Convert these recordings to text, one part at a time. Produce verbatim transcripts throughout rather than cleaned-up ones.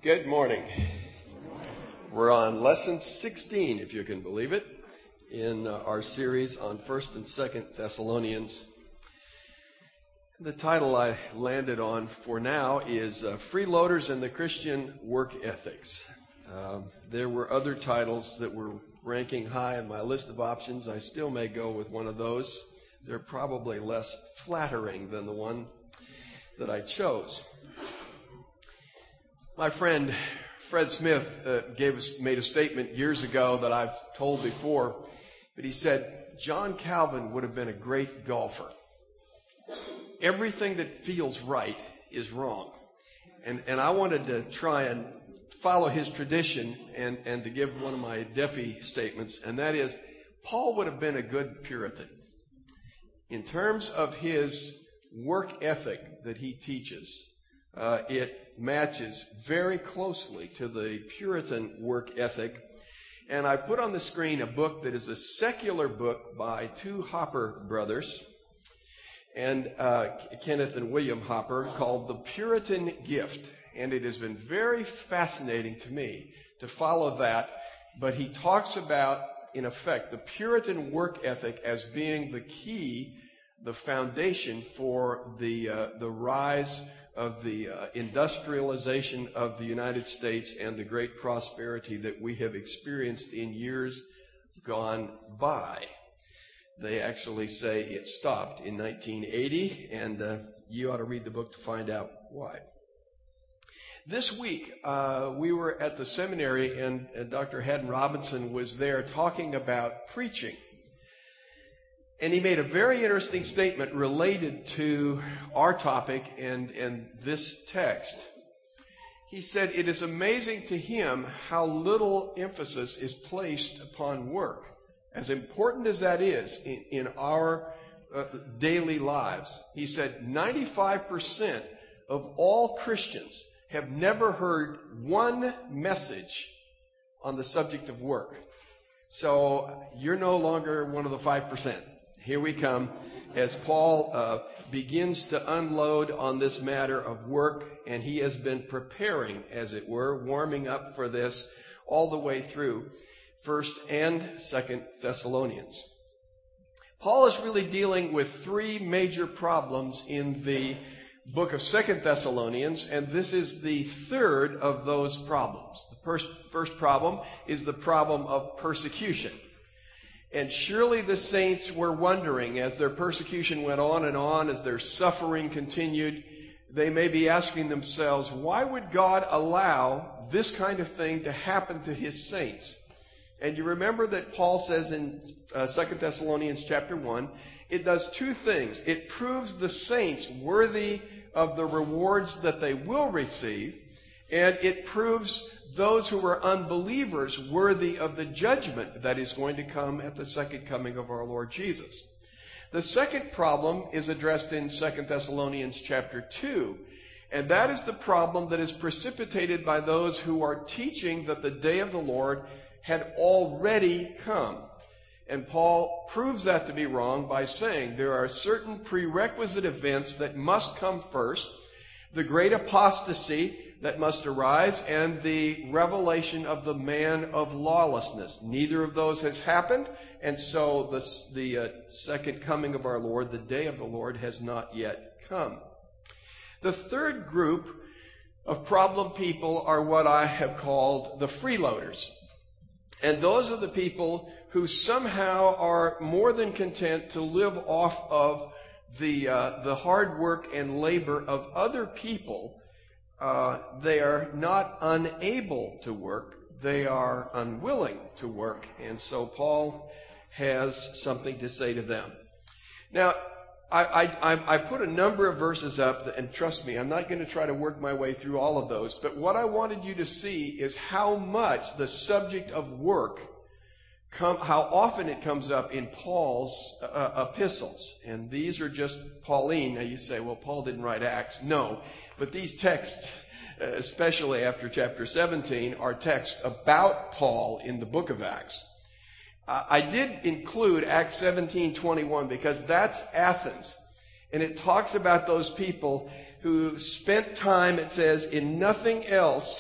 Good morning. We're on lesson sixteen, if you can believe it, in uh, our series on First and Second Thessalonians. The title I landed on for now is uh, Freeloaders and the Christian Work Ethics. Um, there were other titles that were ranking high in my list of options. I still may go with one of those. They're probably less flattering than the one that I chose. My friend Fred Smith uh, gave us, made a statement years ago that I've told before, but he said, John Calvin would have been a great golfer. Everything that feels right is wrong. And, and I wanted to try and follow his tradition and, and to give one of my Duffy statements, and that is, Paul would have been a good Puritan. In terms of his work ethic that he teaches, uh, it matches very closely to the Puritan work ethic. And I put on the screen a book that is a secular book by two Hopper brothers, and uh, Kenneth and William Hopper, called The Puritan Gift. And it has been very fascinating to me to follow that. But he talks about, in effect, the Puritan work ethic as being the key, the foundation for the uh, the rise of the uh, industrialization of the United States and the great prosperity that we have experienced in years gone by. They actually say it stopped in nineteen eighty, and uh, you ought to read the book to find out why. This week, uh, we were at the seminary, and, and Doctor Haddon Robinson was there talking about preaching. And he made a very interesting statement related to our topic and, and this text. He said it is amazing to him how little emphasis is placed upon work, as important as that is in, in our uh, daily lives. He said ninety-five percent of all Christians have never heard one message on the subject of work. So you're no longer one of the five percent. Here we come as Paul uh, begins to unload on this matter of work, and he has been preparing, as it were, warming up for this all the way through First and Second Thessalonians. Paul is really dealing with three major problems in the book of Second Thessalonians, and this is the third of those problems. The first, first problem is the problem of persecution. And surely the saints were wondering, as their persecution went on and on, as their suffering continued, they may be asking themselves, why would God allow this kind of thing to happen to his saints? And you remember that Paul says in uh, Second Thessalonians chapter one, it does two things. It proves the saints worthy of the rewards that they will receive, and it proves those who are unbelievers worthy of the judgment that is going to come at the second coming of our Lord Jesus. The second problem is addressed in Second Thessalonians chapter two, and that is the problem that is precipitated by those who are teaching that the day of the Lord had already come. And Paul proves that to be wrong by saying there are certain prerequisite events that must come first: the great apostasy that must arise, and the revelation of the man of lawlessness. Neither of those has happened, and so the, the uh, second coming of our Lord, the day of the Lord, has not yet come. The third group of problem people are what I have called the freeloaders. And those are the people who somehow are more than content to live off of the, uh, the hard work and labor of other people. Uh, they are not unable to work. They are unwilling to work. And so Paul has something to say to them. Now, I, I, I put a number of verses up, and trust me, I'm not going to try to work my way through all of those. But what I wanted you to see is how much the subject of work, come, how often it comes up in Paul's uh, epistles. And these are just Pauline. Now you say, well, Paul didn't write Acts. No. But these texts, especially after chapter seventeen, are texts about Paul in the book of Acts. Uh, I did include Acts seventeen twenty-one because that's Athens. And it talks about those people who spent time, it says, in nothing else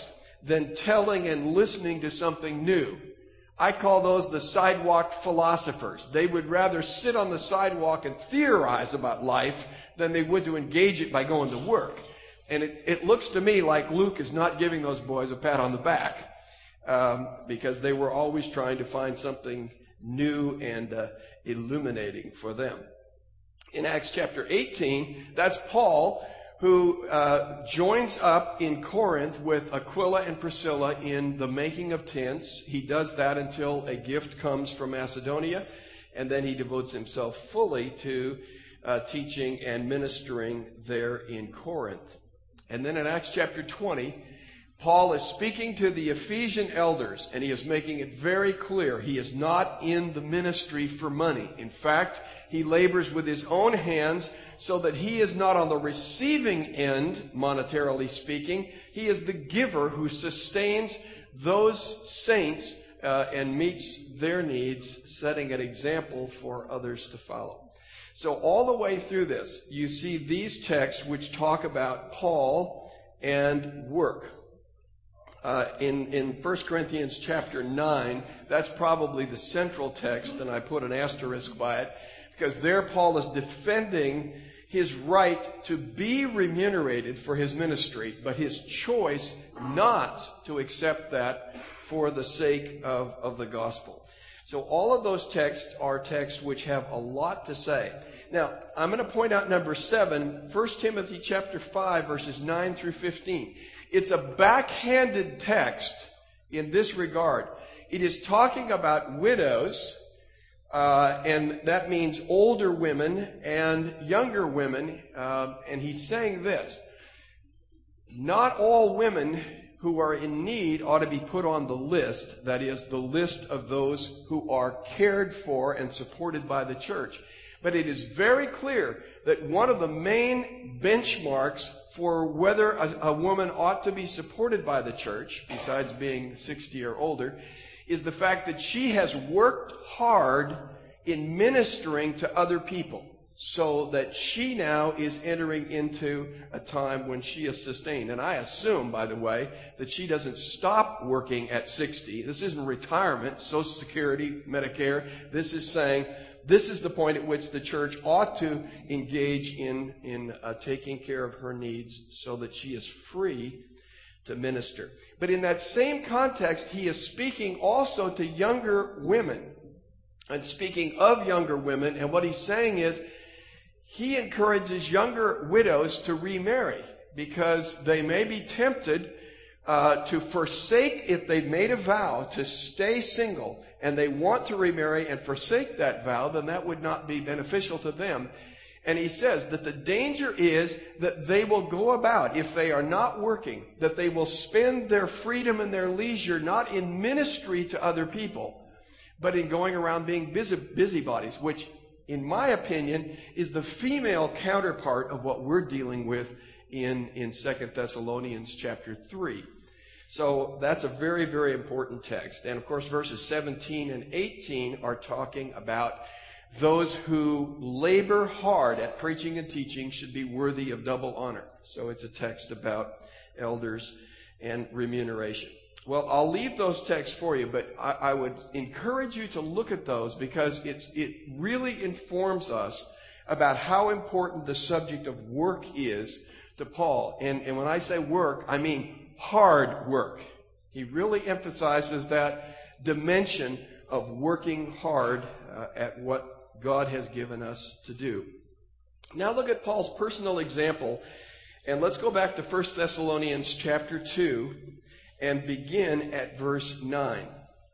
than telling and listening to something new. I call those the sidewalk philosophers. They would rather sit on the sidewalk and theorize about life than they would to engage it by going to work. And it, it looks to me like Luke is not giving those boys a pat on the back, um, because they were always trying to find something new and uh, illuminating for them. In Acts chapter eighteen, that's Paul, who uh, joins up in Corinth with Aquila and Priscilla in the making of tents. He does that until a gift comes from Macedonia, and then he devotes himself fully to uh, teaching and ministering there in Corinth. And then in Acts chapter twenty, Paul is speaking to the Ephesian elders, and he is making it very clear he is not in the ministry for money. In fact, he labors with his own hands so that he is not on the receiving end, monetarily speaking. He is the giver who sustains those saints uh, and meets their needs, setting an example for others to follow. So all the way through this, you see these texts which talk about Paul and work. Uh, in, in First Corinthians chapter nine, that's probably the central text, and I put an asterisk by it, because there Paul is defending his right to be remunerated for his ministry, but his choice not to accept that for the sake of, of the gospel. So all of those texts are texts which have a lot to say. Now, I'm going to point out number seven, First Timothy chapter five, verses nine through fifteen. It's a backhanded text in this regard. It is talking about widows, uh, and that means older women and younger women. Uh, and he's saying this: not all women who are in need ought to be put on the list, that is, the list of those who are cared for and supported by the church. But it is very clear that one of the main benchmarks for whether a, a woman ought to be supported by the church, besides being sixty or older, is the fact that she has worked hard in ministering to other people, so that she now is entering into a time when she is sustained. And I assume, by the way, that she doesn't stop working at sixty. This isn't retirement, Social Security, Medicare. This is saying this is the point at which the church ought to engage in, in uh, taking care of her needs so that she is free to minister. But in that same context, he is speaking also to younger women. And speaking of younger women, and what he's saying is, he encourages younger widows to remarry because they may be tempted uh, to forsake, if they've made a vow to stay single and they want to remarry and forsake that vow, then that would not be beneficial to them. And he says that the danger is that they will go about, if they are not working, that they will spend their freedom and their leisure not in ministry to other people, but in going around being busy, busybodies, which, in my opinion, is the female counterpart of what we're dealing with in, in Second Thessalonians chapter three. So that's a very, very important text. And of course, verses seventeen and eighteen are talking about those who labor hard at preaching and teaching should be worthy of double honor. So it's a text about elders and remuneration. Well, I'll leave those texts for you, but I, I would encourage you to look at those because it's, it really informs us about how important the subject of work is to Paul. And, and when I say work, I mean hard work. He really emphasizes that dimension of working hard uh, at what God has given us to do. Now look at Paul's personal example, and let's go back to First Thessalonians chapter two and begin at verse nine.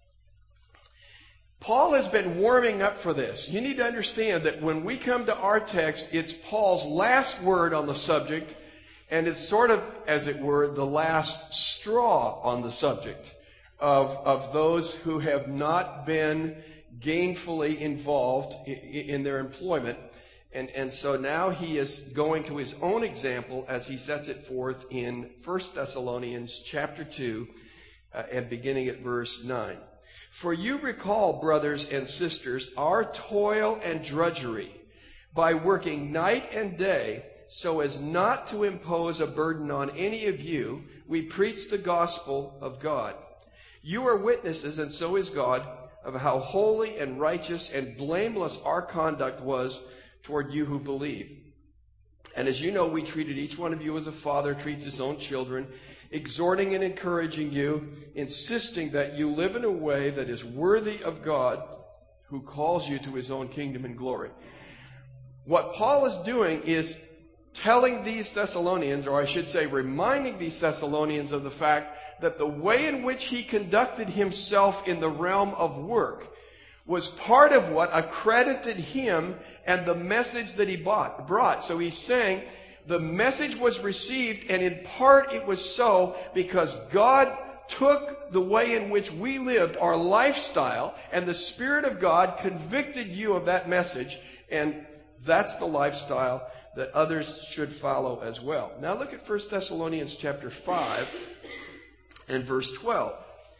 Paul has been warming up for this. You need to understand that when we come to our text, it's Paul's last word on the subject, and it's sort of, as it were, the last straw on the subject of, of those who have not been gainfully involved in, in their employment. And, and so now he is going to his own example as he sets it forth in First Thessalonians chapter two uh, and beginning at verse nine. For you recall, brothers and sisters, our toil and drudgery by working night and day, so as not to impose a burden on any of you, we preach the gospel of God. You are witnesses, and so is God, of how holy and righteous and blameless our conduct was toward you who believe. And as you know, we treated each one of you as a father treats his own children, exhorting and encouraging you, insisting that you live in a way that is worthy of God, who calls you to his own kingdom and glory. What Paul is doing is telling these Thessalonians, or I should say reminding these Thessalonians of the fact that the way in which he conducted himself in the realm of work was part of what accredited him and the message that he bought, brought. So he's saying the message was received, and in part it was so because God took the way in which we lived, our lifestyle, and the Spirit of God convicted you of that message, and that's the lifestyle that others should follow as well. Now look at First Thessalonians chapter five and verse twelve.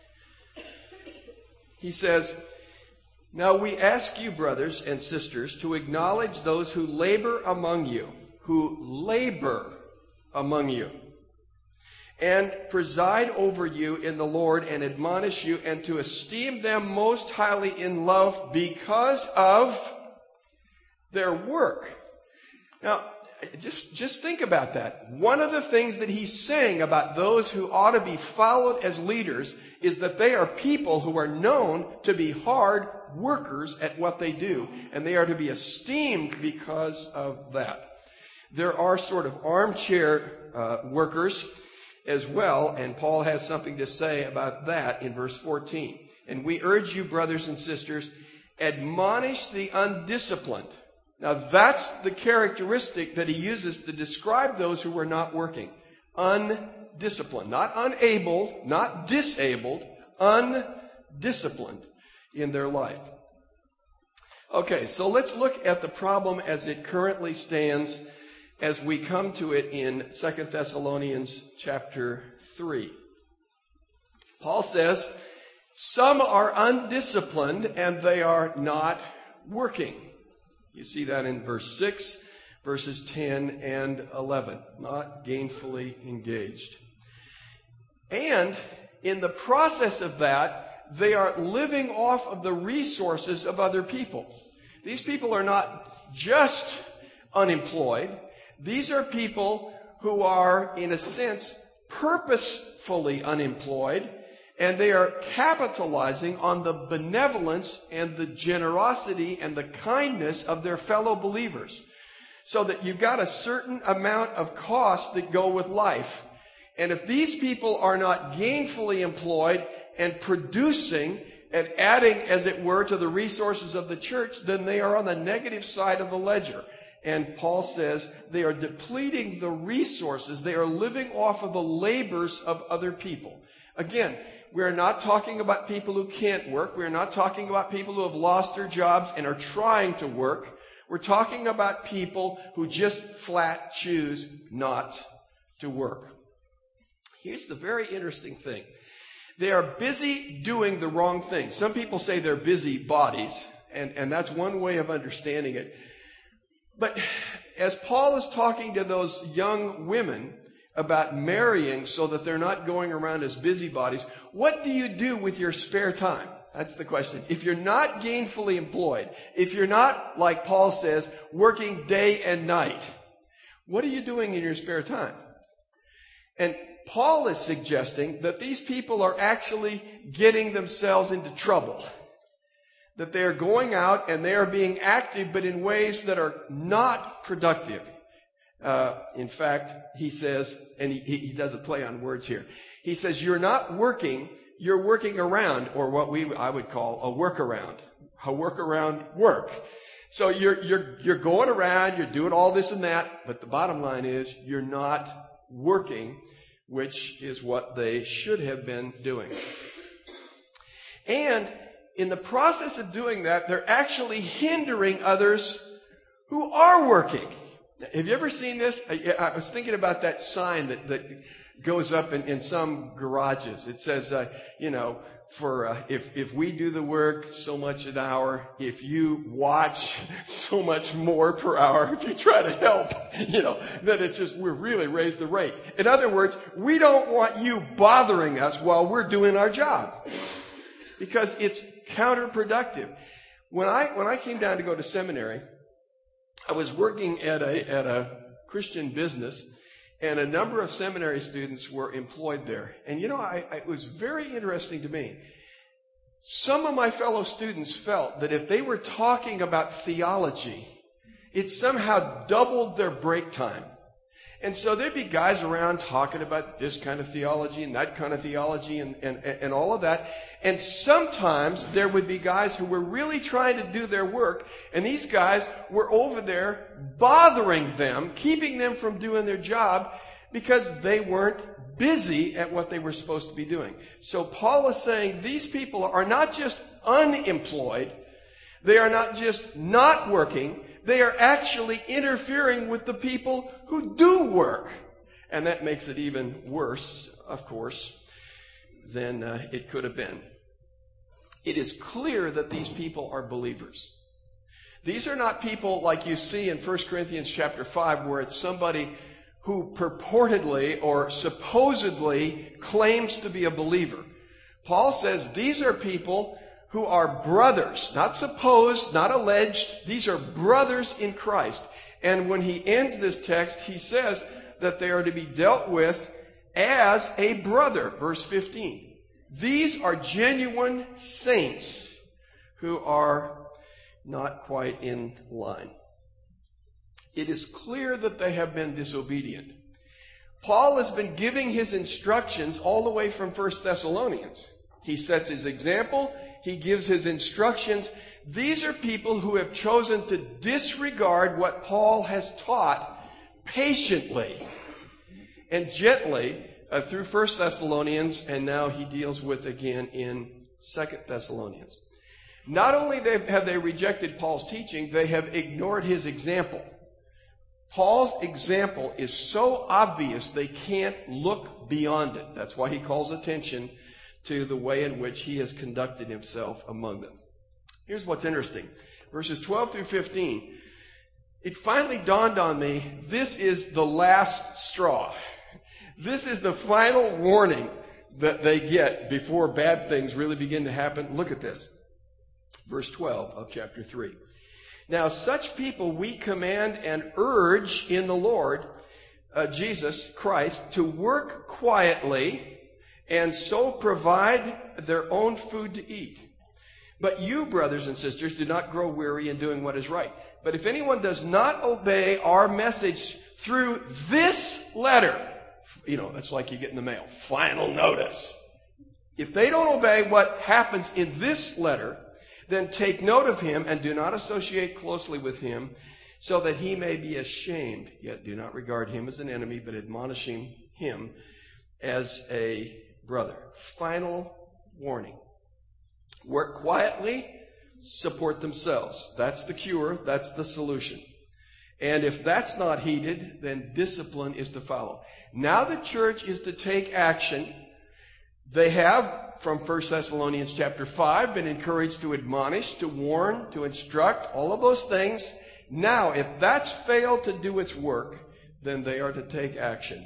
He says, "Now we ask you, brothers and sisters, to acknowledge those who labor among you, who labor among you, and preside over you in the Lord and admonish you, and to esteem them most highly in love because of their work." Now, just, just think about that. One of the things that he's saying about those who ought to be followed as leaders is that they are people who are known to be hard workers at what they do, and they are to be esteemed because of that. There are sort of armchair uh, workers as well, and Paul has something to say about that in verse fourteen. "And we urge you, brothers and sisters, admonish the undisciplined." Now that's the characteristic that he uses to describe those who were not working. Undisciplined. Not unable, not disabled, undisciplined in their life. Okay, so let's look at the problem as it currently stands as we come to it in Second Thessalonians chapter three. Paul says, some are undisciplined and they are not working. You see that in verse six, verses ten and eleven. Not gainfully engaged. And in the process of that, they are living off of the resources of other people. These people are not just unemployed. These are people who are, in a sense, purposefully unemployed, and they are capitalizing on the benevolence and the generosity and the kindness of their fellow believers. So that you've got a certain amount of costs that go with life. And if these people are not gainfully employed and producing and adding, as it were, to the resources of the church, then they are on the negative side of the ledger. And Paul says they are depleting the resources. They are living off of the labors of other people. Again, we are not talking about people who can't work. We are not talking about people who have lost their jobs and are trying to work. We're talking about people who just flat choose not to work. Here's the very interesting thing. They are busy doing the wrong thing. Some people say they're busy bodies, and, and that's one way of understanding it. But as Paul is talking to those young women about marrying so that they're not going around as busybodies, what do you do with your spare time? That's the question. If you're not gainfully employed, if you're not, like Paul says, working day and night, what are you doing in your spare time? And Paul is suggesting that these people are actually getting themselves into trouble. That they are going out and they are being active, but in ways that are not productive. Uh, in fact, he says, and he, he does a play on words here. He says, you're not working, you're working around, or what we, I would call a workaround. A workaround work. So you're, you're, you're going around, you're doing all this and that, but the bottom line is you're not working, which is what they should have been doing. And in the process of doing that, they're actually hindering others who are working. Have you ever seen this? I, I was thinking about that sign that, that goes up in, in some garages. It says, uh, you know, for uh, if if we do the work so much an hour, if you watch so much more per hour, if you try to help, you know, then it's just we're really raise the rates. In other words, we don't want you bothering us while we're doing our job because it's counterproductive. When I when I came down to go to seminary, I was working at a at a Christian business. And a number of seminary students were employed there. And you know, I, I, it was very interesting to me. Some of my fellow students felt that if they were talking about theology, it somehow doubled their break time. And so there'd be guys around talking about this kind of theology and that kind of theology and, and, and all of that. And sometimes there would be guys who were really trying to do their work, and these guys were over there bothering them, keeping them from doing their job because they weren't busy at what they were supposed to be doing. So Paul is saying these people are not just unemployed, they are not just not working, they are actually interfering with the people who do work. And that makes it even worse, of course, than uh, it could have been. It is clear that these people are believers. These are not people like you see in First Corinthians chapter five, where it's somebody who purportedly or supposedly claims to be a believer. Paul says these are people who are brothers, not supposed, not alleged. These are brothers in Christ. And when he ends this text, he says that they are to be dealt with as a brother. Verse fifteen. These are genuine saints who are not quite in line. It is clear that they have been disobedient. Paul has been giving his instructions all the way from First Thessalonians. He sets his example. He gives his instructions. These are people who have chosen to disregard what Paul has taught patiently and gently uh, through First Thessalonians, and now he deals with again in Second Thessalonians. Not only have they rejected Paul's teaching, they have ignored his example. Paul's example is so obvious they can't look beyond it. That's why he calls attention to the way in which he has conducted himself among them. Here's what's interesting. Verses twelve through fifteen. It finally dawned on me, this is the last straw. This is the final warning that they get before bad things really begin to happen. Look at this. Verse twelve of chapter three. Now such people we command and urge in the Lord, uh, Jesus Christ, to work quietly and so provide their own food to eat. But you, brothers and sisters, do not grow weary in doing what is right. But if anyone does not obey our message through this letter, you know, that's like you get in the mail, final notice. If they don't obey what happens in this letter, then take note of him and do not associate closely with him, so that he may be ashamed. Yet do not regard him as an enemy, but admonishing him as a brother. Final warning. Work quietly, support themselves. That's the cure. That's the solution. And if that's not heeded, then discipline is to follow. Now the church is to take action. They have, from First Thessalonians chapter five, been encouraged to admonish, to warn, to instruct, all of those things. Now, if that's failed to do its work, then they are to take action.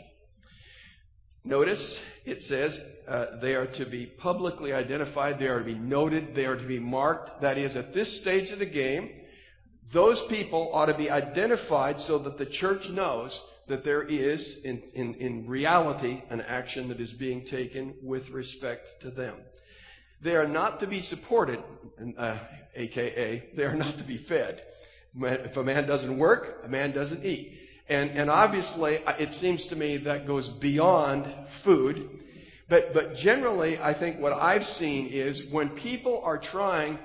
Notice it says uh, they are to be publicly identified, they are to be noted, they are to be marked. That is, at this stage of the game, those people ought to be identified so that the church knows that there is, in, in, in reality, an action that is being taken with respect to them. They are not to be supported, uh, a k a they are not to be fed. If a man doesn't work, a man doesn't eat. And, and obviously, it seems to me that goes beyond food. But, but generally, I think what I've seen is when people are trying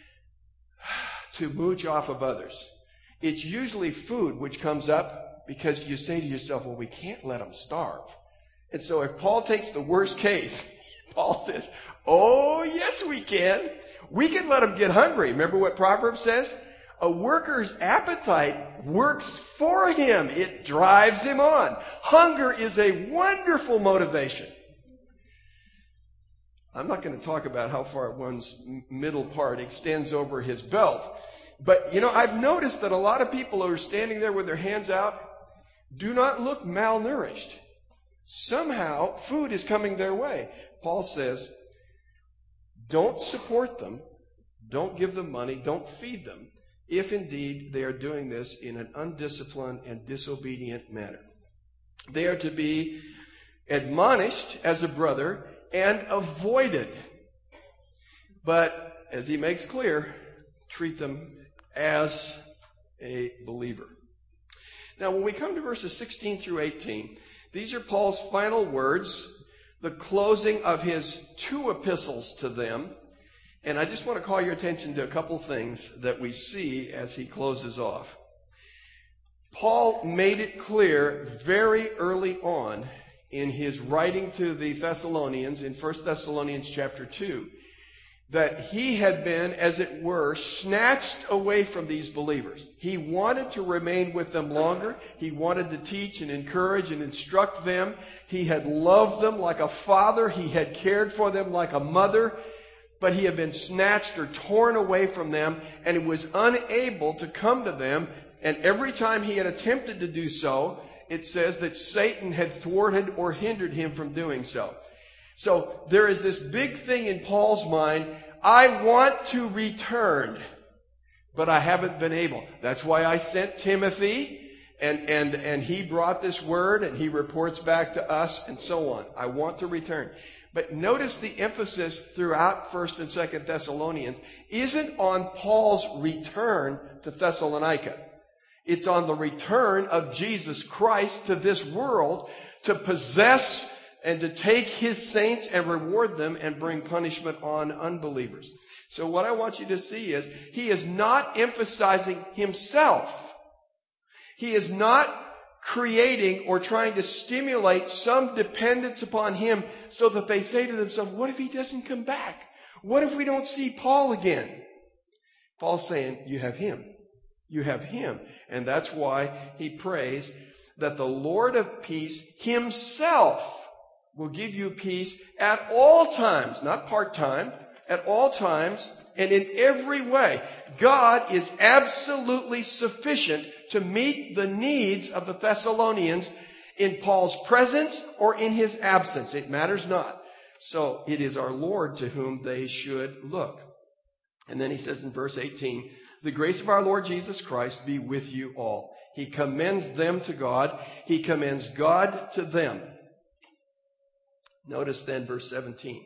to mooch off of others, it's usually food which comes up because you say to yourself, well, we can't let them starve. And so if Paul takes the worst case, Paul says, oh, yes, we can. We can let them get hungry. Remember what Proverbs says? A worker's appetite works for him. It drives him on. Hunger is a wonderful motivation. I'm not going to talk about how far one's middle part extends over his belt. But, you know, I've noticed that a lot of people who are standing there with their hands out do not look malnourished. Somehow, food is coming their way. Paul says, don't support them, don't give them money, don't feed them, if indeed they are doing this in an undisciplined and disobedient manner. They are to be admonished as a brother and avoided. But, as he makes clear, treat them as a believer. Now, when we come to verses sixteen through eighteen, these are Paul's final words, the closing of his two epistles to them. And I just want to call your attention to a couple things that we see as he closes off. Paul made it clear very early on in his writing to the Thessalonians in First Thessalonians chapter two, that he had been, as it were, snatched away from these believers. He wanted to remain with them longer. He wanted to teach and encourage and instruct them. He had loved them like a father. He had cared for them like a mother. But he had been snatched or torn away from them, and he was unable to come to them. And every time he had attempted to do so, it says that Satan had thwarted or hindered him from doing so. So there is this big thing in Paul's mind. I want to return, but I haven't been able. That's why I sent Timothy, and, and, and he brought this word, and he reports back to us, and so on. I want to return. But notice the emphasis throughout First and Second Thessalonians isn't on Paul's return to Thessalonica. It's on the return of Jesus Christ to this world to possess and to take his saints and reward them and bring punishment on unbelievers. So what I want you to see is he is not emphasizing himself. He is not creating or trying to stimulate some dependence upon him so that they say to themselves, what if he doesn't come back? What if we don't see Paul again? Paul's saying, you have him. You have him. And that's why he prays that the Lord of peace himself will give you peace at all times, not part-time, at all times and in every way. God is absolutely sufficient to meet the needs of the Thessalonians in Paul's presence or in his absence. It matters not. So it is our Lord to whom they should look. And then he says in verse eighteen, the grace of our Lord Jesus Christ be with you all. He commends them to God. He commends God to them. Notice then verse seventeen.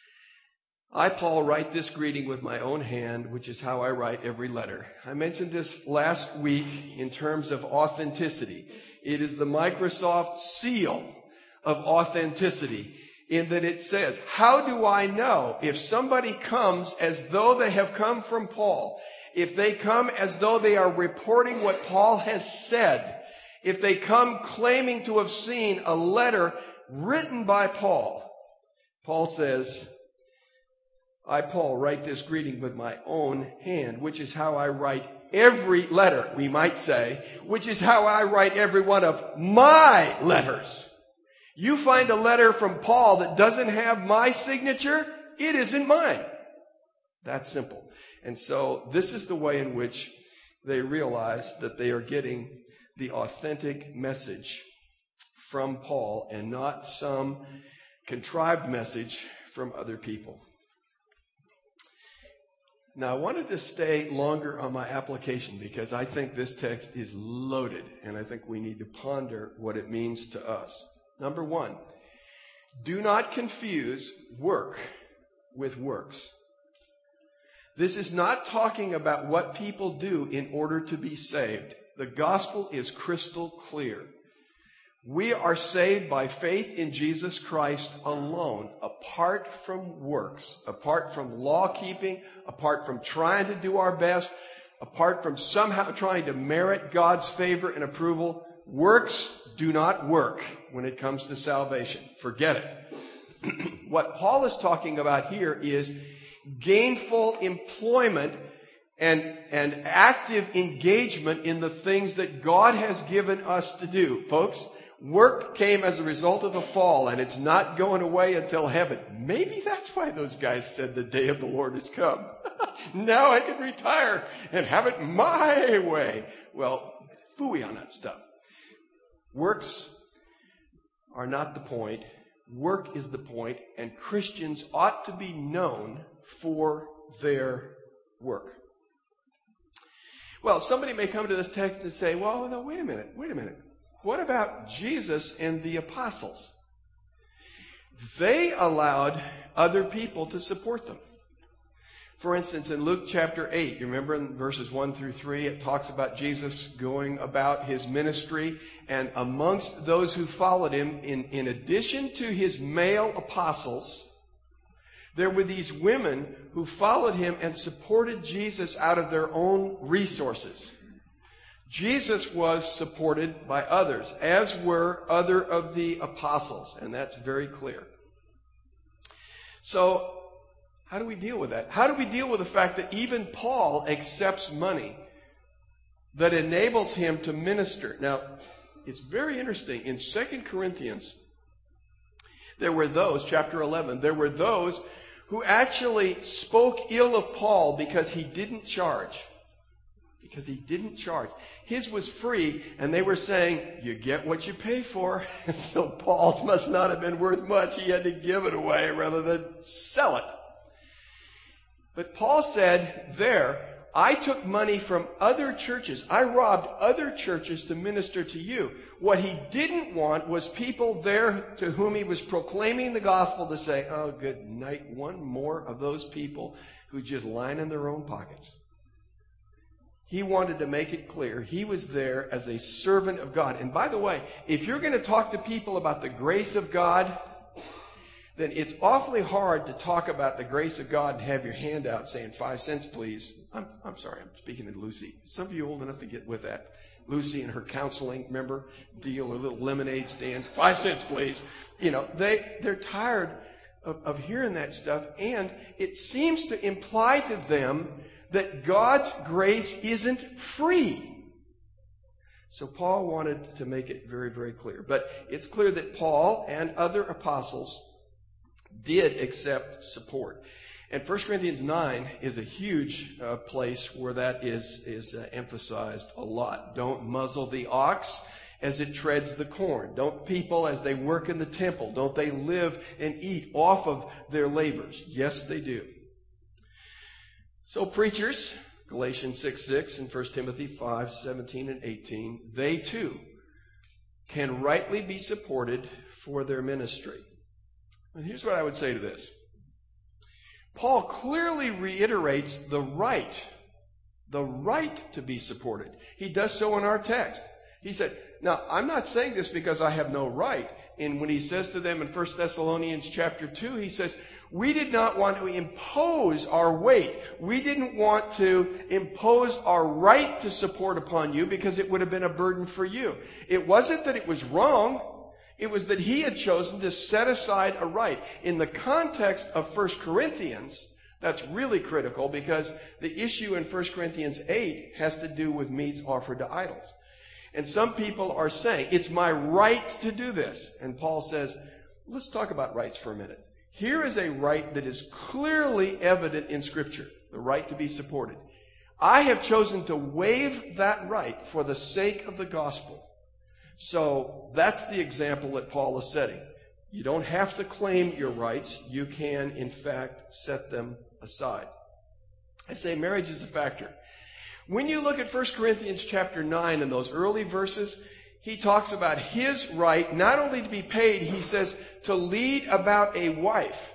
I, Paul, write this greeting with my own hand, which is how I write every letter. I mentioned this last week in terms of authenticity. It is the Microsoft seal of authenticity in that it says, how do I know if somebody comes as though they have come from Paul? If they come as though they are reporting what Paul has said, if they come claiming to have seen a letter written by Paul, Paul says, I, Paul, write this greeting with my own hand, which is how I write every letter, we might say, which is how I write every one of my letters. You find a letter from Paul that doesn't have my signature, it isn't mine. That's simple. And so this is the way in which they realize that they are getting the authentic message from Paul and not some contrived message from other people. Now, I wanted to stay longer on my application because I think this text is loaded, and I think we need to ponder what it means to us. Number one, do not confuse work with works. This is not talking about what people do in order to be saved. The gospel is crystal clear. We are saved by faith in Jesus Christ alone, apart from works, apart from law keeping, apart from trying to do our best, apart from somehow trying to merit God's favor and approval. Works do not work when it comes to salvation. Forget it. What Paul is talking about here is gainful employment and, and active engagement in the things that God has given us to do. Folks, Work came as a result of the fall, and it's not going away until heaven. Maybe that's why those guys said the day of the Lord has come. Now I can retire and have it my way. Well, phooey on that stuff. Works are not the point. Work is the point, and Christians ought to be known for their work. Well, somebody may come to this text and say, well, no, wait a minute, wait a minute. What about Jesus and the apostles? They allowed other people to support them. For instance, in Luke chapter eight, you remember in verses one through three, it talks about Jesus going about his ministry. And amongst those who followed him, in, in addition to his male apostles, there were these women who followed him and supported Jesus out of their own resources. Jesus was supported by others, as were other of the apostles. And that's very clear. So, how do we deal with that? How do we deal with the fact that even Paul accepts money that enables him to minister? Now, it's very interesting. In Second Corinthians, there were those, chapter eleven, there were those who actually spoke ill of Paul because he didn't charge. Because he didn't charge. His was free, and they were saying, you get what you pay for. So Paul's must not have been worth much. He had to give it away rather than sell it. But Paul said there, I took money from other churches. I robbed other churches to minister to you. What he didn't want was people there to whom he was proclaiming the gospel to say, oh, good night, one more of those people who just line in their own pockets. He wanted to make it clear he was there as a servant of God. And by the way, if you're going to talk to people about the grace of God, then it's awfully hard to talk about the grace of God and have your hand out saying, five cents, please. I'm, I'm sorry, I'm speaking to Lucy. Some of you old enough to get with that. Lucy and her counseling, remember, deal, her little lemonade stand. Five cents, please. You know, they, they're tired of, of hearing that stuff. And it seems to imply to them that God's grace isn't free. So Paul wanted to make it very, very clear. But it's clear that Paul and other apostles did accept support. And First Corinthians nine is a huge uh, place where that is, is uh, emphasized a lot. Don't muzzle the ox as it treads the corn. Don't people, as they work in the temple, don't they live and eat off of their labors? Yes, they do. So preachers, Galatians six six and First Timothy five seventeen and eighteen, they too can rightly be supported for their ministry. And here's what I would say to this. Paul clearly reiterates the right, the right to be supported. He does so in our text. He said, now, I'm not saying this because I have no right. And when he says to them in First Thessalonians chapter two, he says, we did not want to impose our weight. We didn't want to impose our right to support upon you because it would have been a burden for you. It wasn't that it was wrong. It was that he had chosen to set aside a right. In the context of First Corinthians, that's really critical because the issue in First Corinthians eight has to do with meats offered to idols. And some people are saying, it's my right to do this. And Paul says, let's talk about rights for a minute. Here is a right that is clearly evident in Scripture, the right to be supported. I have chosen to waive that right for the sake of the gospel. So that's the example that Paul is setting. You don't have to claim your rights. You can, in fact, set them aside. I say marriage is a factor. When you look at First Corinthians chapter nine and those early verses, he talks about his right not only to be paid, he says, to lead about a wife.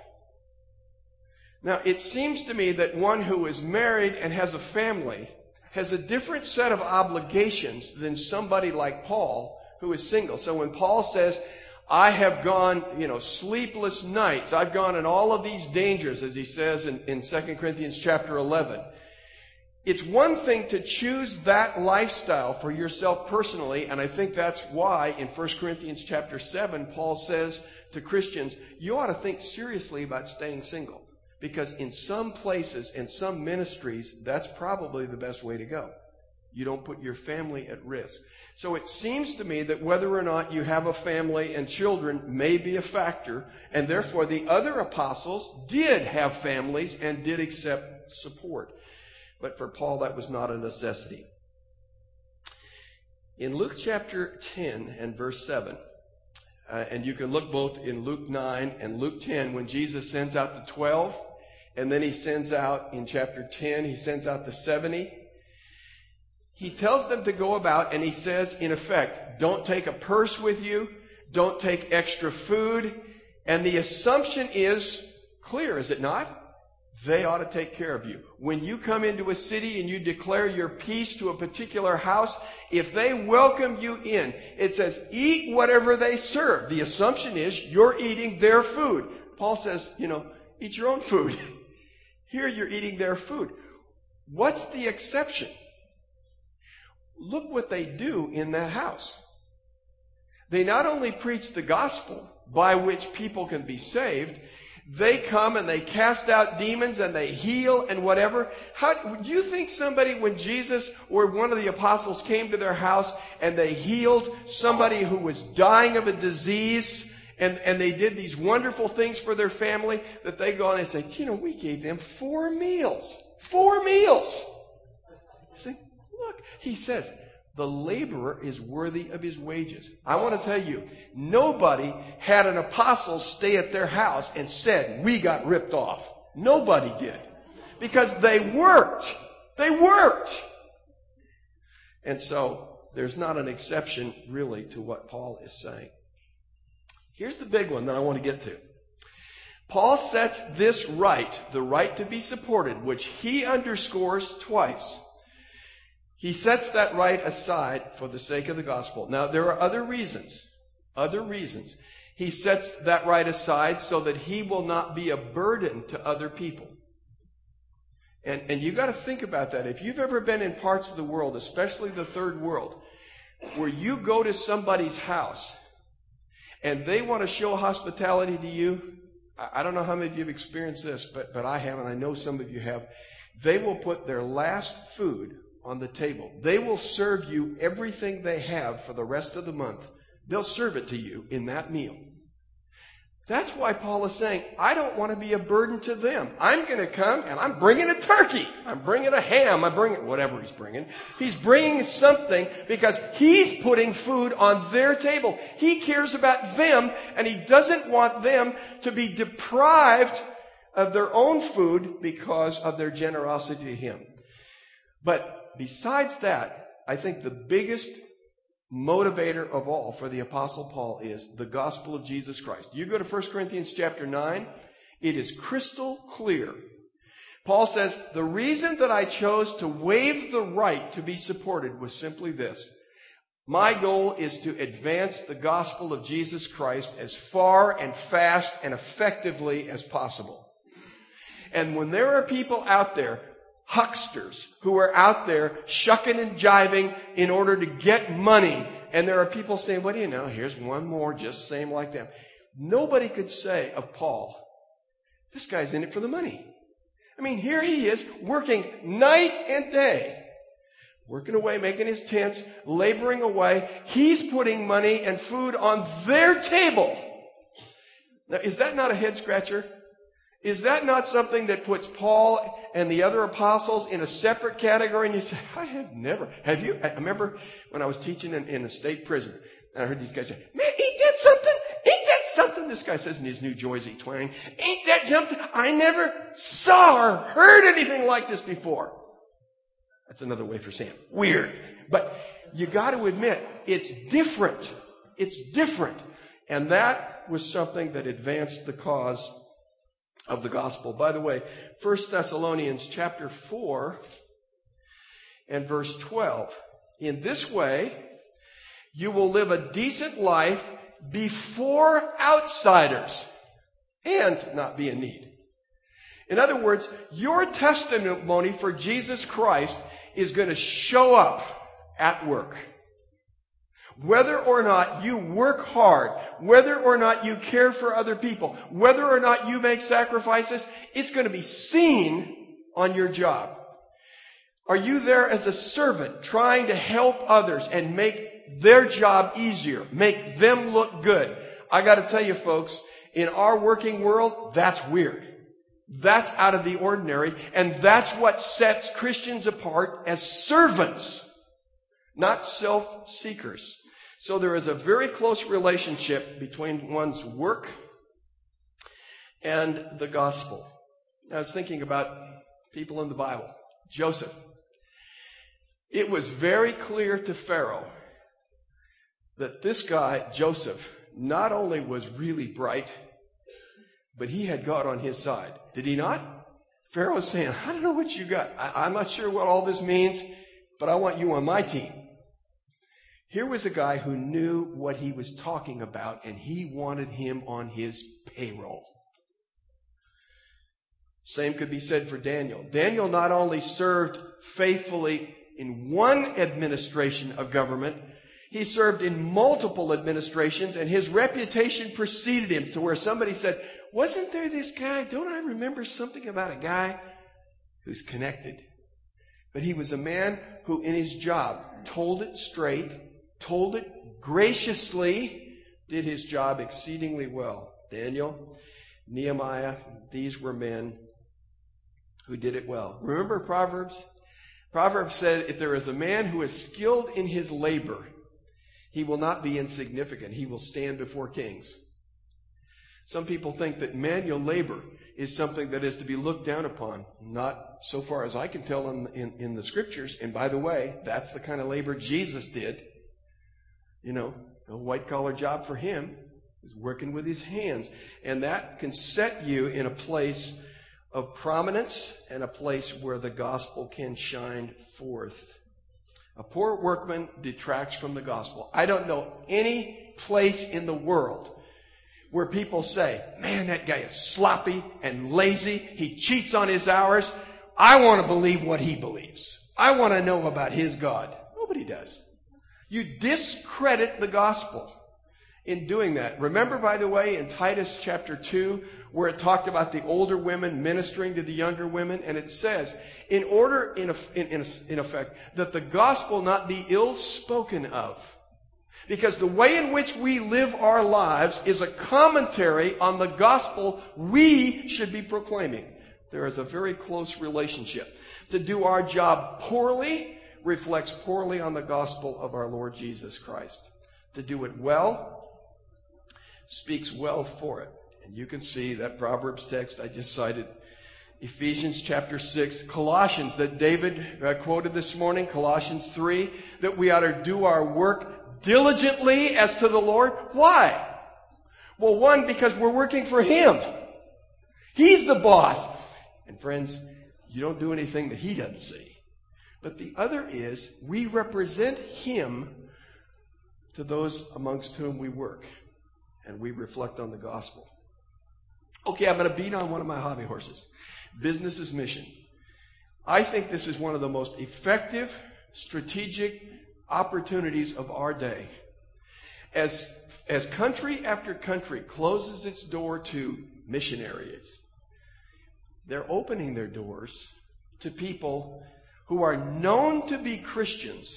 Now, it seems to me that one who is married and has a family has a different set of obligations than somebody like Paul who is single. So when Paul says, I have gone, you know, sleepless nights, I've gone in all of these dangers, as he says in, in Second Corinthians chapter eleven, it's one thing to choose that lifestyle for yourself personally, and I think that's why in First Corinthians chapter seven, Paul says to Christians, you ought to think seriously about staying single. Because in some places, in some ministries, that's probably the best way to go. You don't put your family at risk. So it seems to me that whether or not you have a family and children may be a factor, and therefore the other apostles did have families and did accept support. But for Paul, that was not a necessity. In Luke chapter ten and verse seven, uh, and you can look both in Luke nine and Luke ten, when Jesus sends out the twelve, and then he sends out in chapter ten, he sends out the seventy. He tells them to go about, and he says, in effect, don't take a purse with you, don't take extra food, and the assumption is clear, is it not? They ought to take care of you. When you come into a city and you declare your peace to a particular house, if they welcome you in, it says, eat whatever they serve. The assumption is you're eating their food. Paul says, you know, eat your own food. Here you're eating their food. What's the exception? Look what they do in that house. They not only preach the gospel by which people can be saved, they come and they cast out demons and they heal and whatever. How do you think somebody, when Jesus or one of the apostles came to their house and they healed somebody who was dying of a disease, and, and they did these wonderful things for their family, that they go on and say, you know, we gave them four meals. Four meals. See, look, he says, the laborer is worthy of his wages. I want to tell you, nobody had an apostle stay at their house and said, we got ripped off. Nobody did. Because they worked. They worked. And so, there's not an exception really to what Paul is saying. Here's the big one that I want to get to. Paul sets this right, the right to be supported, which he underscores twice. He sets that right aside for the sake of the gospel. Now, there are other reasons. Other reasons. He sets that right aside so that he will not be a burden to other people. And, and you've got to think about that. If you've ever been in parts of the world, especially the third world, where you go to somebody's house and they want to show hospitality to you, I don't know how many of you have experienced this, but, but I have, and I know some of you have. They will put their last food on the table. They will serve you everything they have for the rest of the month. They'll serve it to you in that meal. That's why Paul is saying, I don't want to be a burden to them. I'm going to come and I'm bringing a turkey. I'm bringing a ham. I'm bringing whatever he's bringing. He's bringing something because he's putting food on their table. He cares about them, and he doesn't want them to be deprived of their own food because of their generosity to him. But besides that, I think the biggest motivator of all for the Apostle Paul is the gospel of Jesus Christ. You go to First Corinthians chapter nine, it is crystal clear. Paul says, the reason that I chose to waive the right to be supported was simply this. My goal is to advance the gospel of Jesus Christ as far and fast and effectively as possible. And when there are people out there, hucksters who are out there shucking and jiving in order to get money, and there are people saying, what do you know, here's one more just same like them. Nobody could say of Paul, this guy's in it for the money. I mean, here he is working night and day, working away, making his tents, laboring away. He's putting money and food on their table. Now, is that not a head scratcher? Is that not something that puts Paul and the other apostles in a separate category? And you say, I have never. Have you? I remember when I was teaching in, in a state prison, and I heard these guys say, man, ain't that something? Ain't that something? This guy says in his New Jersey twang, ain't that something? I never saw or heard anything like this before. That's another way for saying weird. But you got to admit, it's different. It's different. And that was something that advanced the cause of the gospel. By the way, First Thessalonians chapter four and verse twelve. In this way, you will live a decent life before outsiders and not be in need. In other words, your testimony for Jesus Christ is going to show up at work. Whether or not you work hard, whether or not you care for other people, whether or not you make sacrifices, it's going to be seen on your job. Are you there as a servant trying to help others and make their job easier, make them look good? I got to tell you, folks, in our working world, that's weird. That's out of the ordinary, and that's what sets Christians apart as servants, not self-seekers. So there is a very close relationship between one's work and the gospel. I was thinking about people in the Bible. Joseph. It was very clear to Pharaoh that this guy, Joseph, not only was really bright, but he had God on his side. Did he not? Pharaoh was saying, I don't know what you got. I, I'm not sure what all this means, but I want you on my team. Here was a guy who knew what he was talking about, and he wanted him on his payroll. Same could be said for Daniel. Daniel not only served faithfully in one administration of government, he served in multiple administrations, and his reputation preceded him to where somebody said, wasn't there this guy? Don't I remember something about a guy who's connected? But he was a man who in his job told it straight, told it graciously, did his job exceedingly well. Daniel, Nehemiah, these were men who did it well. Remember Proverbs? Proverbs said, if there is a man who is skilled in his labor, he will not be insignificant. He will stand before kings. Some people think that manual labor is something that is to be looked down upon. Not so far as I can tell in, in, in the scriptures. And by the way, that's the kind of labor Jesus did. You know, a white-collar job for him. He's working with his hands. And that can set you in a place of prominence and a place where the gospel can shine forth. A poor workman detracts from the gospel. I don't know any place in the world where people say, man, that guy is sloppy and lazy. He cheats on his hours. I want to believe what he believes. I want to know about his God. Nobody does. You discredit the gospel in doing that. Remember, by the way, in Titus chapter two, where it talked about the older women ministering to the younger women, and it says, in order, in, in, in effect, that the gospel not be ill spoken of. Because the way in which we live our lives is a commentary on the gospel we should be proclaiming. There is a very close relationship. To do our job poorly reflects poorly on the gospel of our Lord Jesus Christ. To do it well speaks well for it. And you can see that Proverbs text I just cited, Ephesians chapter six, Colossians that David uh, quoted this morning, Colossians three, that we ought to do our work diligently as to the Lord. Why? Well, one, because we're working for Him. He's the boss. And friends, you don't do anything that He doesn't see. But the other is, we represent Him to those amongst whom we work. And we reflect on the gospel. Okay, I'm going to beat on one of my hobby horses. Business is mission. I think this is one of the most effective, strategic opportunities of our day. As, as country after country closes its door to missionaries, they're opening their doors to people who are known to be Christians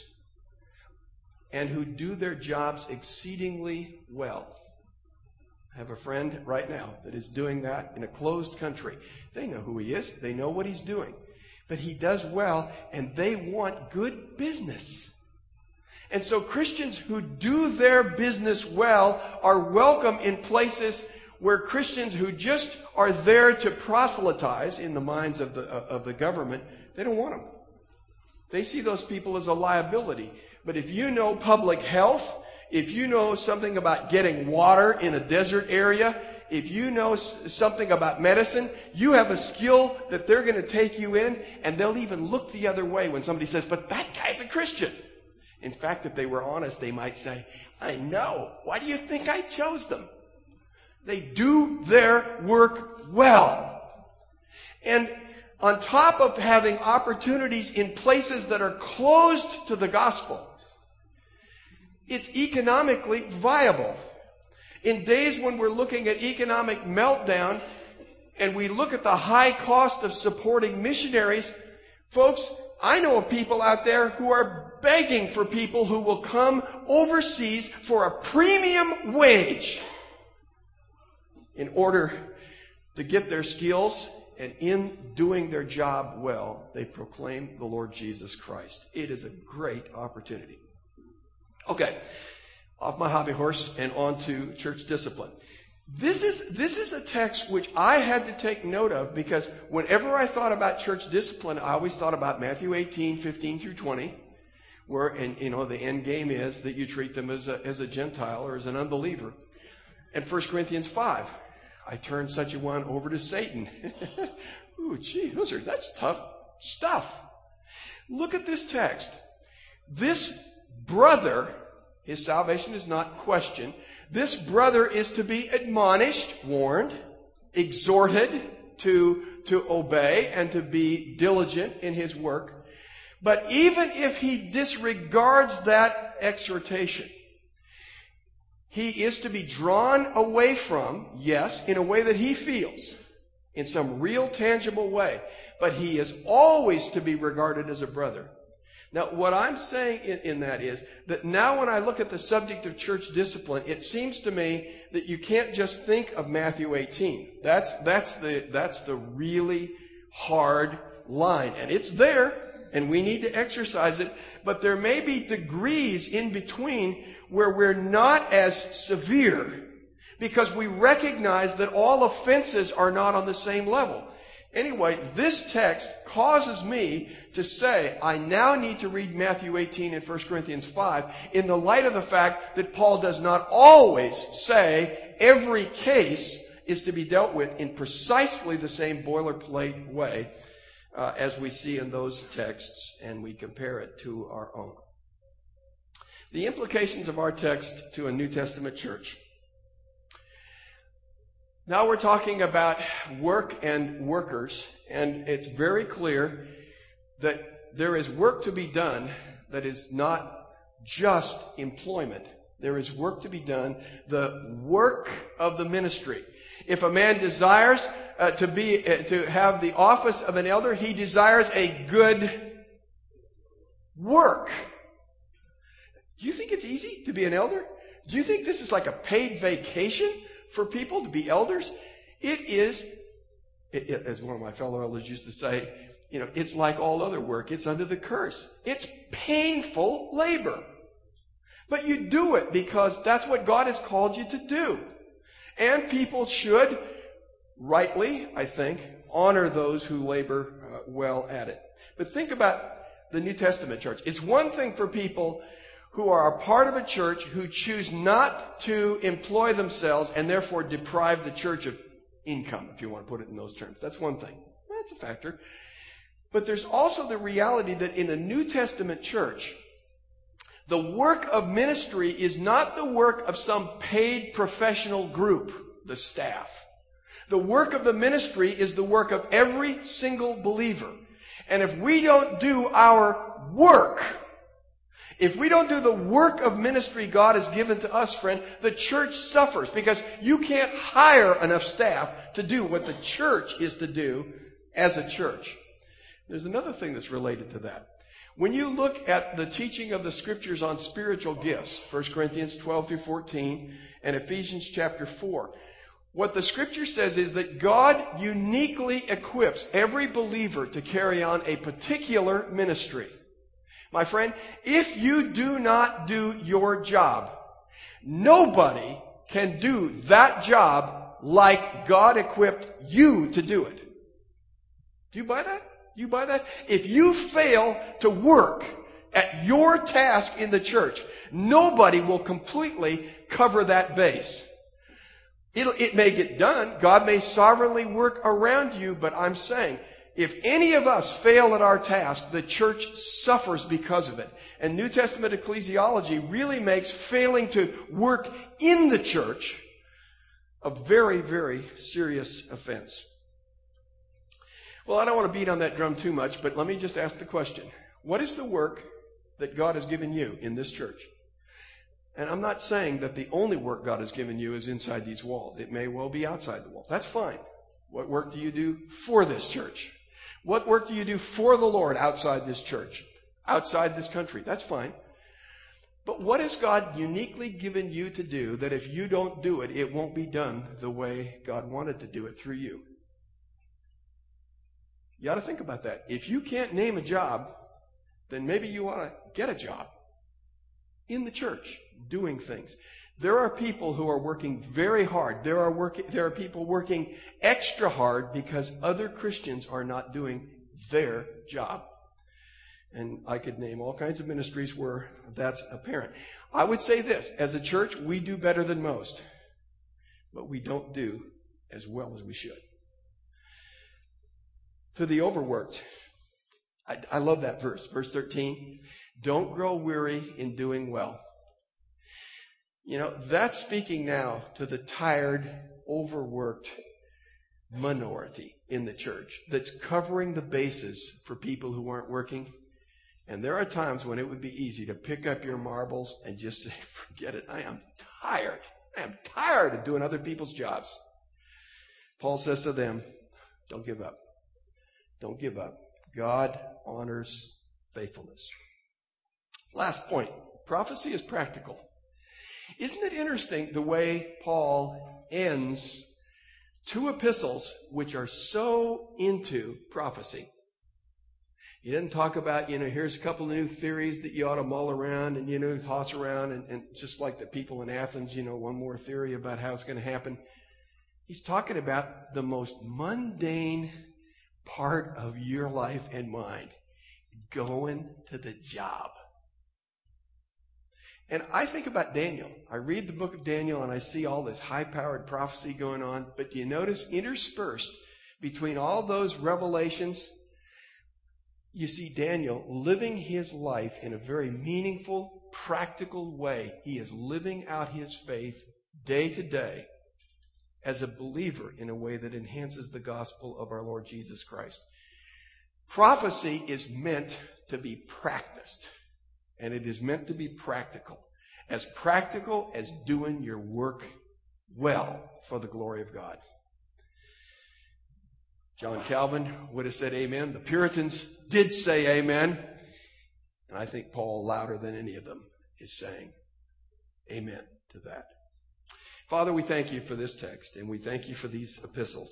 and who do their jobs exceedingly well. I have a friend right now that is doing that in a closed country. They know who he is. They know what he's doing. But he does well, and they want good business. And so Christians who do their business well are welcome in places where Christians who just are there to proselytize in the minds of the, of the government, they don't want them. They see those people as a liability. But if you know public health, if you know something about getting water in a desert area, if you know something about medicine, you have a skill that they're going to take you in, and they'll even look the other way when somebody says, but that guy's a Christian. In fact, if they were honest, they might say, I know. Why do you think I chose them? They do their work well. And on top of having opportunities in places that are closed to the gospel, it's economically viable. In days when we're looking at economic meltdown and we look at the high cost of supporting missionaries, folks, I know of people out there who are begging for people who will come overseas for a premium wage in order to get their skills, and in doing their job well, they proclaim the Lord Jesus Christ. It is a great opportunity. Okay, off my hobby horse and on to church discipline. This is, this is a text which I had to take note of, because whenever I thought about church discipline, I always thought about Matthew eighteen, fifteen through twenty, where, and you know, the end game is that you treat them as a, as a Gentile or as an unbeliever. And First Corinthians five, I turn such a one over to Satan. Ooh, gee, those are, that's tough stuff. Look at this text. This brother, his salvation is not questioned. This brother is to be admonished, warned, exhorted to, to obey and to be diligent in his work. But even if he disregards that exhortation, he is to be drawn away from, yes, in a way that he feels, in some real tangible way. But he is always to be regarded as a brother. Now, what I'm saying in, in that is that now when I look at the subject of church discipline, it seems to me that you can't just think of Matthew eighteen. That's, that's the, that's the really hard line. And it's there, and we need to exercise it. But there may be degrees in between where we're not as severe, because we recognize that all offenses are not on the same level. Anyway, this text causes me to say I now need to read Matthew eighteen and First Corinthians five in the light of the fact that Paul does not always say every case is to be dealt with in precisely the same boilerplate way uh, as we see in those texts, and we compare it to our own. The implications of our text to a New Testament church. Now we're talking about work and workers, and it's very clear that there is work to be done that is not just employment. There is work to be done, the work of the ministry. If a man desires uh, to be uh, to have the office of an elder, he desires a good work. Do you think it's easy to be an elder? Do you think this is like a paid vacation for people to be elders? It is, it, it, as one of my fellow elders used to say, you know, it's like all other work. It's under the curse. It's painful labor. But you do it because that's what God has called you to do. And people should, rightly, I think, honor those who labor uh, well at it. But think about the New Testament church. It's one thing for people who are a part of a church who choose not to employ themselves and therefore deprive the church of income, if you want to put it in those terms. That's one thing. That's a factor. But there's also the reality that in a New Testament church, the work of ministry is not the work of some paid professional group, the staff. The work of the ministry is the work of every single believer. And if we don't do our work, if we don't do the work of ministry God has given to us, friend, the church suffers, because you can't hire enough staff to do what the church is to do as a church. There's another thing that's related to that. When you look at the teaching of the Scriptures on spiritual gifts, First Corinthians twelve through fourteen and Ephesians chapter four, what the Scripture says is that God uniquely equips every believer to carry on a particular ministry. My friend, if you do not do your job, nobody can do that job like God equipped you to do it. Do you buy that? You buy that? If you fail to work at your task in the church, nobody will completely cover that base. It'll, it may get done. God may sovereignly work around you, but I'm saying, if any of us fail at our task, the church suffers because of it. And New Testament ecclesiology really makes failing to work in the church a very, very serious offense. Well, I don't want to beat on that drum too much, but let me just ask the question. What is the work that God has given you in this church? And I'm not saying that the only work God has given you is inside these walls. It may well be outside the walls. That's fine. What work do you do for this church? What work do you do for the Lord outside this church, outside this country? That's fine. But what has God uniquely given you to do that if you don't do it, it won't be done the way God wanted to do it through you? You ought to think about that. If you can't name a job, then maybe you ought to get a job in the church doing things. There are people who are working very hard. There are working, there are people working extra hard because other Christians are not doing their job. And I could name all kinds of ministries where that's apparent. I would say this, as a church, we do better than most, but we don't do as well as we should. To the overworked, I, I love that verse, verse thirteen. Don't grow weary in doing well. You know, that's speaking now to the tired, overworked minority in the church that's covering the bases for people who aren't working. And there are times when it would be easy to pick up your marbles and just say, forget it, I am tired. I am tired of doing other people's jobs. Paul says to them, don't give up. Don't give up. God honors faithfulness. Last point. Prophecy is practical. Isn't it interesting the way Paul ends two epistles which are so into prophecy? He didn't talk about, you know, here's a couple of new theories that you ought to mull around and, you know, toss around. And, and just like the people in Athens, you know, one more theory about how it's going to happen. He's talking about the most mundane part of your life and mine. Going to the job. And I think about Daniel. I read the book of Daniel and I see all this high-powered prophecy going on. But do you notice interspersed between all those revelations, you see Daniel living his life in a very meaningful, practical way. He is living out his faith day to day as a believer in a way that enhances the gospel of our Lord Jesus Christ. Prophecy is meant to be practiced. And it is meant to be practical. As practical as doing your work well for the glory of God. John Calvin would have said amen. The Puritans did say amen. And I think Paul, louder than any of them, is saying amen to that. Father, we thank you for this text. And we thank you for these epistles.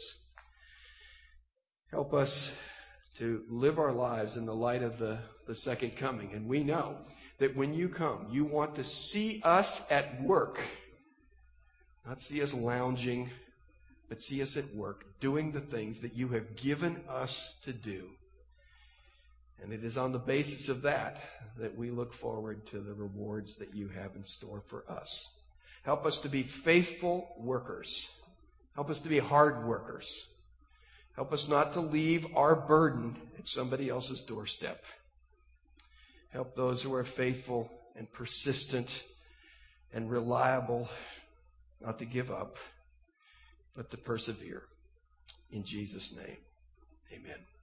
Help us to live our lives in the light of the, the second coming. And we know that when you come, you want to see us at work. Not see us lounging, but see us at work, doing the things that you have given us to do. And it is on the basis of that that we look forward to the rewards that you have in store for us. Help us to be faithful workers. Help us to be hard workers. Help us not to leave our burden at somebody else's doorstep. Help those who are faithful and persistent and reliable not to give up, but to persevere. In Jesus' name, amen.